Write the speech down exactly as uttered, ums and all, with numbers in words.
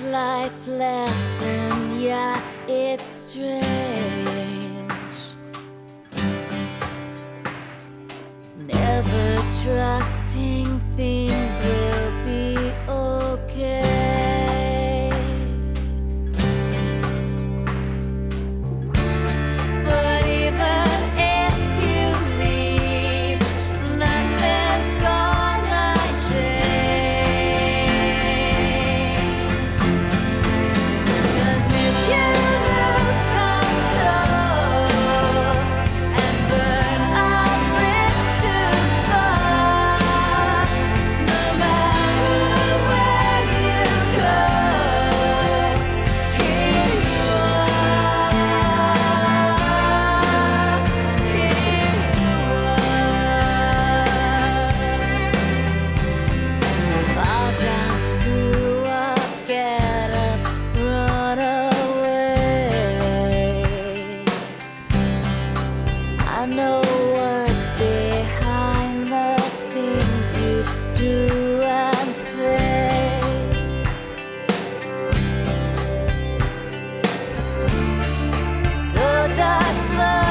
life lesson, yeah, it's strange. Never trusting things will be okay. But even if you leave, nothing's gonna change. 'Cause if you lose control and burn a bridge too far, no matter where you go, here you are, here you are. Fall down, screw up, get up, run away. I know what's behind the things you do and say. So just look